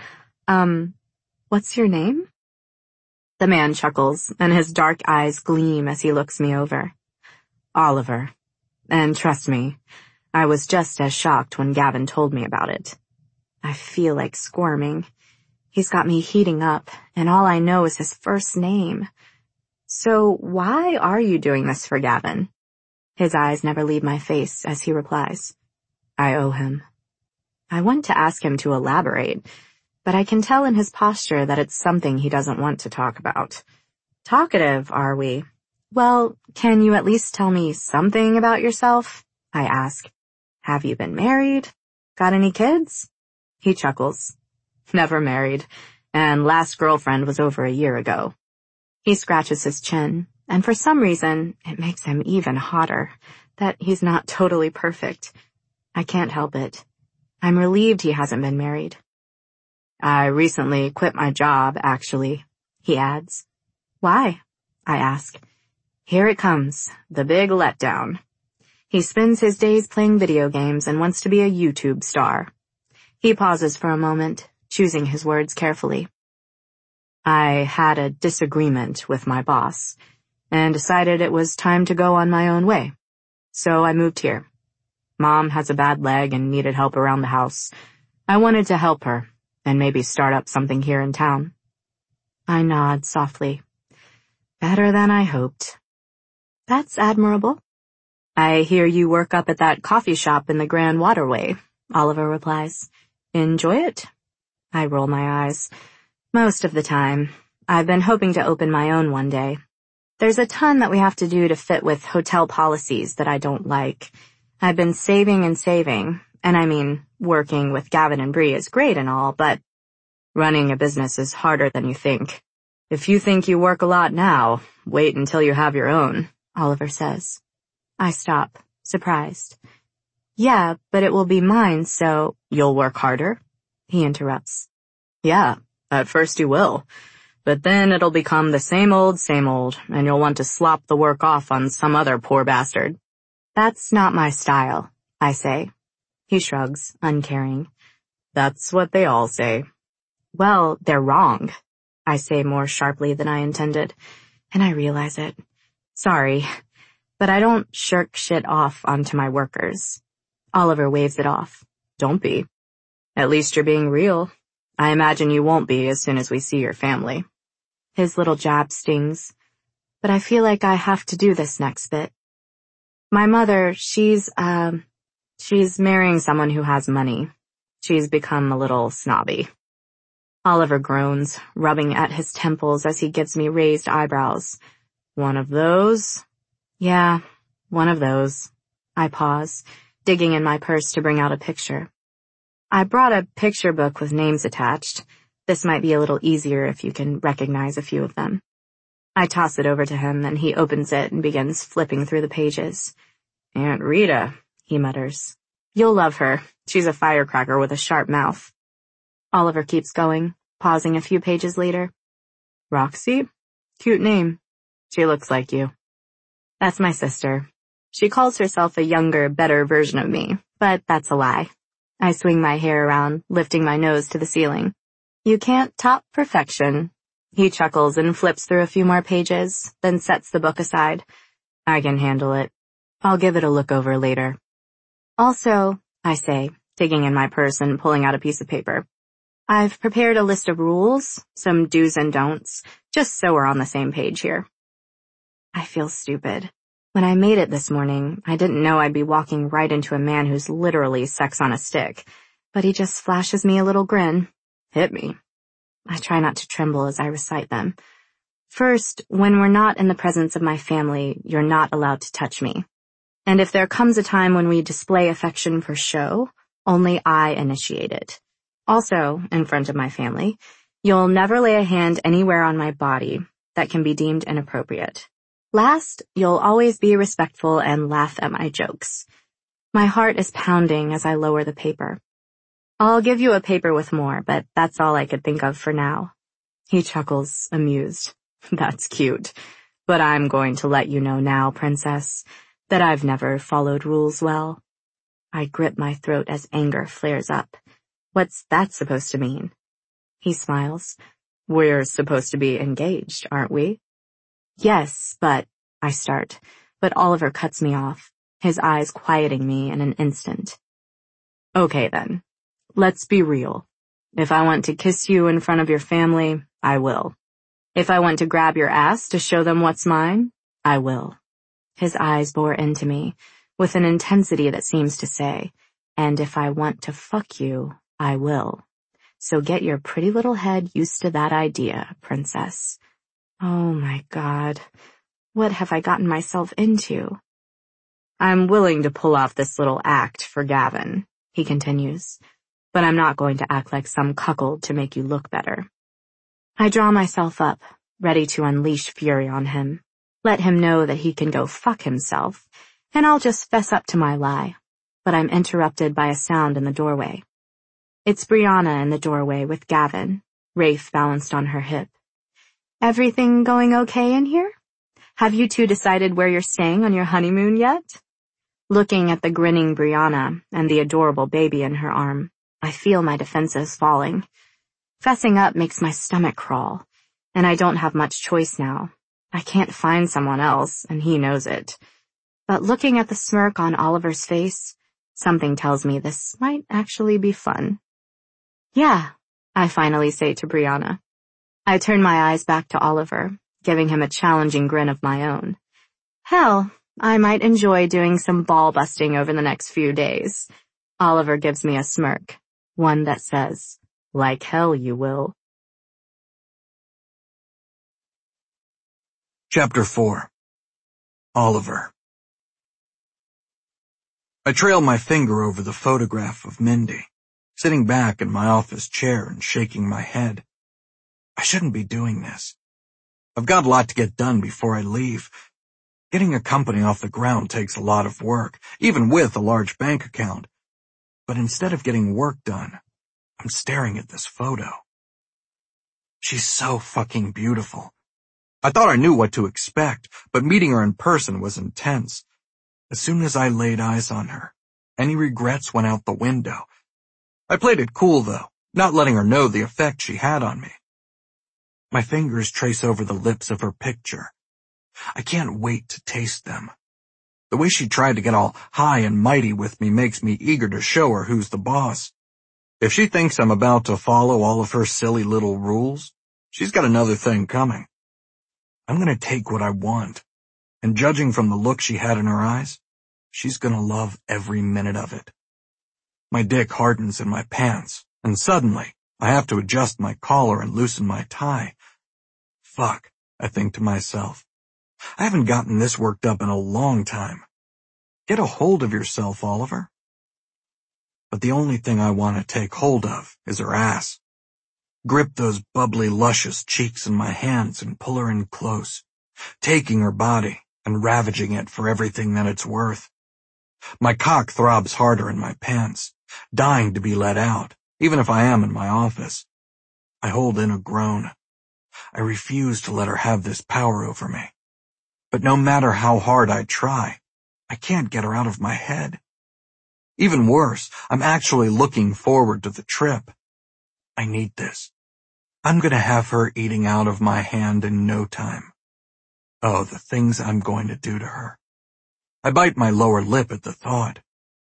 [SPEAKER 3] What's your name? The man chuckles, and his dark eyes gleam as he looks me over. Oliver. And trust me, I was just as shocked when Gavin told me about it. I feel like squirming. He's got me heating up, and all I know is his first name. So why are you doing this for Gavin? His eyes never leave my face as he replies. I owe him. I want to ask him to elaborate, but I can tell in his posture that it's something he doesn't want to talk about. Talkative, are we? Well, can you at least tell me something about yourself? I ask. Have you been married? Got any kids? He chuckles. Never married, and last girlfriend was over a year ago. He scratches his chin, and for some reason, it makes him even hotter, that he's not totally perfect. I can't help it. I'm relieved he hasn't been married. I recently quit my job, actually, he adds. Why? I ask. Here it comes, the big letdown. He spends his days playing video games and wants to be a YouTube star. He pauses for a moment, choosing his words carefully. I had a disagreement with my boss, and decided it was time to go on my own way. So I moved here. Mom has a bad leg and needed help around the house. I wanted to help her, and maybe start up something here in town. I nod softly. Better than I hoped. That's admirable. I hear you work up at that coffee shop in the Grand Waterway, Oliver replies. Enjoy it? I roll my eyes. Most of the time. I've been hoping to open my own one day. There's a ton that we have to do to fit with hotel policies that I don't like. I've been saving and saving, and I mean, working with Gavin and Bree is great and all, but running a business is harder than you think. If you think you work a lot now, wait until you have your own, Oliver says. I stop, surprised. Yeah, but it will be mine, so you'll work harder? He interrupts. Yeah, at first you will. But then it'll become the same old, and you'll want to slop the work off on some other poor bastard. That's not my style, I say. He shrugs, uncaring. That's what they all say. Well, they're wrong, I say more sharply than I intended, and I realize it. Sorry, but I don't shirk shit off onto my workers. Oliver waves it off. Don't be. At least you're being real. I imagine you won't be as soon as we see your family. His little jab stings, but I feel like I have to do this next bit. My mother, she's marrying someone who has money. She's become a little snobby. Oliver groans, rubbing at his temples as he gives me raised eyebrows. One of those? Yeah, one of those. I pause, digging in my purse to bring out a picture. I brought a picture book with names attached. This might be a little easier if you can recognize a few of them. I toss it over to him, and he opens it and begins flipping through the pages. Aunt Rita, he mutters. You'll love her. She's a firecracker with a sharp mouth. Oliver keeps going, pausing a few pages later. Roxy? Cute name. She looks like you. That's my sister. She calls herself a younger, better version of me, but that's a lie. I swing my hair around, lifting my nose to the ceiling. You can't top perfection. He chuckles and flips through a few more pages, then sets the book aside. I can handle it. I'll give it a look over later. Also, I say, digging in my purse and pulling out a piece of paper, I've prepared a list of rules, some do's and don'ts, just so we're on the same page here. I feel stupid. When I made it this morning, I didn't know I'd be walking right into a man who's literally sex on a stick, but he just flashes me a little grin. Hit me. I try not to tremble as I recite them. First, when we're not in the presence of my family, you're not allowed to touch me. And if there comes a time when we display affection for show, only I initiate it. Also, in front of my family, you'll never lay a hand anywhere on my body that can be deemed inappropriate. Last, you'll always be respectful and laugh at my jokes. My heart is pounding as I lower the paper. I'll give you a paper with more, but that's all I could think of for now. He chuckles, amused. That's cute. But I'm going to let you know now, Princess, that I've never followed rules well. I grip my throat as anger flares up. What's that supposed to mean? He smiles. We're supposed to be engaged, aren't we? Yes, but I start, but Oliver cuts me off, his eyes quieting me in an instant. Okay then, let's be real. If I want to kiss you in front of your family, I will. If I want to grab your ass to show them what's mine, I will. His eyes bore into me, with an intensity that seems to say, and if I want to fuck you, I will. So get your pretty little head used to that idea, Princess. Oh my God, what have I gotten myself into? I'm willing to pull off this little act for Gavin, he continues, but I'm not going to act like some cuckold to make you look better. I draw myself up, ready to unleash fury on him, let him know that he can go fuck himself, and I'll just fess up to my lie, but I'm interrupted by a sound in the doorway. It's Brianna in the doorway with Gavin, Rafe balanced on her hip. Everything going okay in here? Have you two decided where you're staying on your honeymoon yet? Looking at the grinning Brianna and the adorable baby in her arm, I feel my defenses falling. Fessing up makes my stomach crawl, and I don't have much choice now. I can't find someone else, and he knows it. But looking at the smirk on Oliver's face, something tells me this might actually be fun. Yeah, I finally say to Brianna. I turn my eyes back to Oliver, giving him a challenging grin of my own. Hell, I might enjoy doing some ball busting over the next few days. Oliver gives me a smirk, one that says, like hell you will.
[SPEAKER 2] Chapter 4. Oliver. I trail my finger over the photograph of Mindy, sitting back in my office chair and shaking my head. I shouldn't be doing this. I've got a lot to get done before I leave. Getting a company off the ground takes a lot of work, even with a large bank account. But instead of getting work done, I'm staring at this photo. She's so fucking beautiful. I thought I knew what to expect, but meeting her in person was intense. As soon as I laid eyes on her, any regrets went out the window. I played it cool, though, not letting her know the effect she had on me. My fingers trace over the lips of her picture. I can't wait to taste them. The way she tried to get all high and mighty with me makes me eager to show her who's the boss. If she thinks I'm about to follow all of her silly little rules, she's got another thing coming. I'm gonna take what I want, and judging from the look she had in her eyes, she's gonna love every minute of it. My dick hardens in my pants, and suddenly, I have to adjust my collar and loosen my tie. Fuck, I think to myself. I haven't gotten this worked up in a long time. Get a hold of yourself, Oliver. But the only thing I want to take hold of is her ass. Grip those bubbly, luscious cheeks in my hands and pull her in close, taking her body and ravaging it for everything that it's worth. My cock throbs harder in my pants, dying to be let out, even if I am in my office. I hold in a groan. I refuse to let her have this power over me. But no matter how hard I try, I can't get her out of my head. Even worse, I'm actually looking forward to the trip. I need this. I'm gonna have her eating out of my hand in no time. Oh, the things I'm going to do to her. I bite my lower lip at the thought.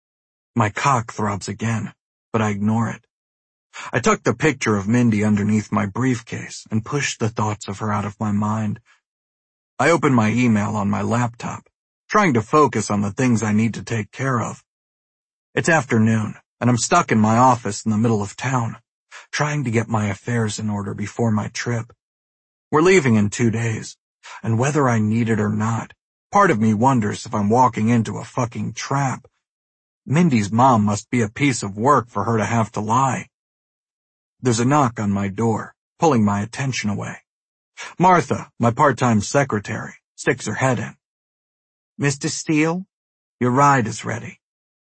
[SPEAKER 2] My cock throbs again, but I ignore it. I tuck the picture of Mindy underneath my briefcase and push the thoughts of her out of my mind. I open my email on my laptop, trying to focus on the things I need to take care of. It's afternoon, and I'm stuck in my office in the middle of town, trying to get my affairs in order before my trip. We're leaving in 2 days, and whether I need it or not, part of me wonders if I'm walking into a fucking trap. Mindy's mom must be a piece of work for her to have to lie. There's a knock on my door, pulling my attention away. Martha, my part-time secretary, sticks her head in. Mr. Steele, your ride is ready.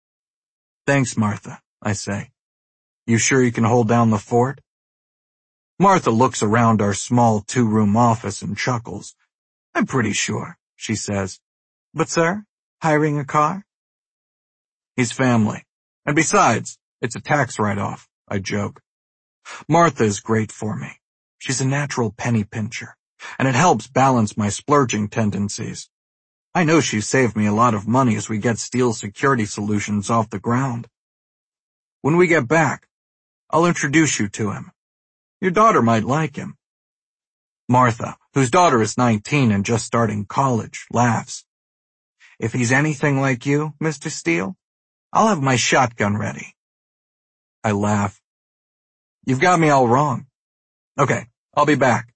[SPEAKER 2] Thanks, Martha, I say. You sure you can hold down the fort? Martha looks around our small 2-room office and chuckles. I'm pretty sure, she says. But sir, hiring a car? He's family. And besides, it's a tax write-off, I joke. Martha is great for me. She's a natural penny pincher, and it helps balance my splurging tendencies. I know she's saved me a lot of money as we get Steel Security Solutions off the ground. When we get back, I'll introduce you to him. Your daughter might like him. Martha, whose daughter is 19 and just starting college, laughs. If he's anything like you, Mr. Steele, I'll have my shotgun ready. I laugh. You've got me all wrong. Okay, I'll be back.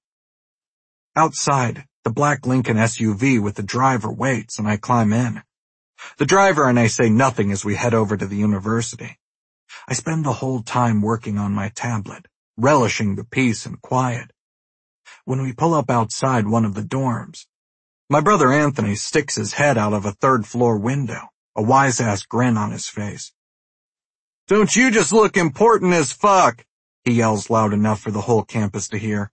[SPEAKER 2] Outside, the black Lincoln SUV with the driver waits and I climb in. The driver and I say nothing as we head over to the university. I spend the whole time working on my tablet, relishing the peace and quiet. When we pull up outside one of the dorms, my brother Anthony sticks his head out of a 3rd-floor window, a wise-ass grin on his face. Don't you just look important as fuck, he yells loud enough for the whole campus to hear.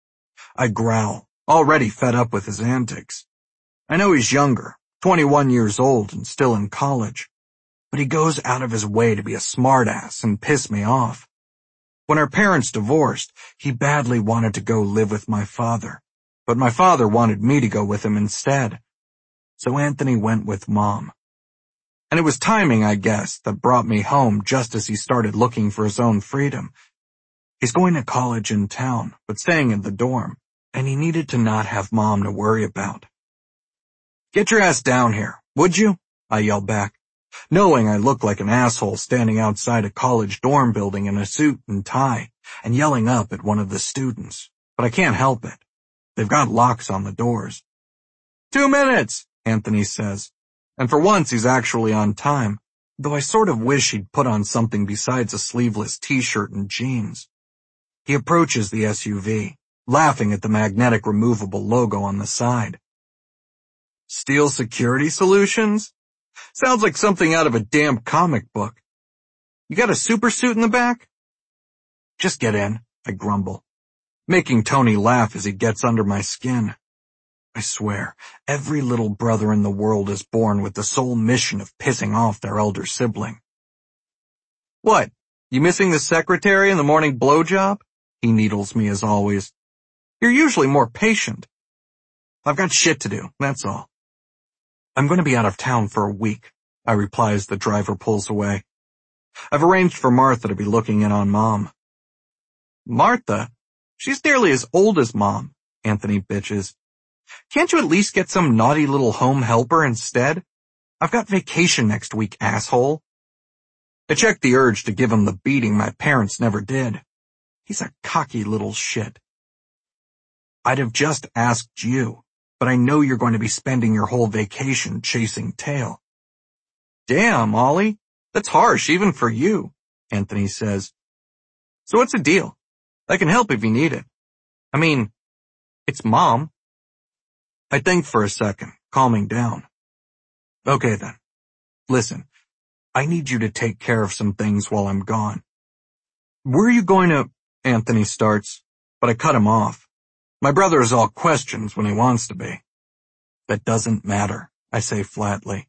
[SPEAKER 2] I growl, already fed up with his antics. I know he's younger, 21 years old and still in college, but he goes out of his way to be a smartass and piss me off. When our parents divorced, he badly wanted to go live with my father, but my father wanted me to go with him instead. So Anthony went with Mom. And it was timing, I guess, that brought me home just as he started looking for his own freedom. He's going to college in town, but staying in the dorm, and he needed to not have Mom to worry about. Get your ass down here, would you? I yell back, knowing I look like an asshole standing outside a college dorm building in a suit and tie and yelling up at one of the students, but I can't help it. They've got locks on the doors. 2 minutes, Anthony says, and for once he's actually on time, though I sort of wish he'd put on something besides a sleeveless t-shirt and jeans. He approaches the SUV, laughing at the magnetic removable logo on the side. Steel Security Solutions? Sounds like something out of a damn comic book. You got a super suit in the back? Just get in, I grumble, making Tony laugh as he gets under my skin. I swear, every little brother in the world is born with the sole mission of pissing off their elder sibling. What, you missing the secretary and the morning blowjob? He needles me as always. You're usually more patient. I've got shit to do, that's all. I'm going to be out of town for a week, I reply as the driver pulls away. I've arranged for Martha to be looking in on Mom. Martha? She's nearly as old as Mom, Anthony bitches. Can't you at least get some naughty little home helper instead? I've got vacation next week, asshole. I checked the urge to give him the beating my parents never did. He's a cocky little shit. I'd have just asked you, but I know you're going to be spending your whole vacation chasing tail. Damn, Ollie, that's harsh even for you, Anthony says. So what's the deal? I can help if you need it. I mean, it's Mom. I think for a second, calming down. Okay then. Listen, I need you to take care of some things while I'm gone. Where are you going to, Anthony starts, but I cut him off. My brother is all questions when he wants to be. That doesn't matter, I say flatly.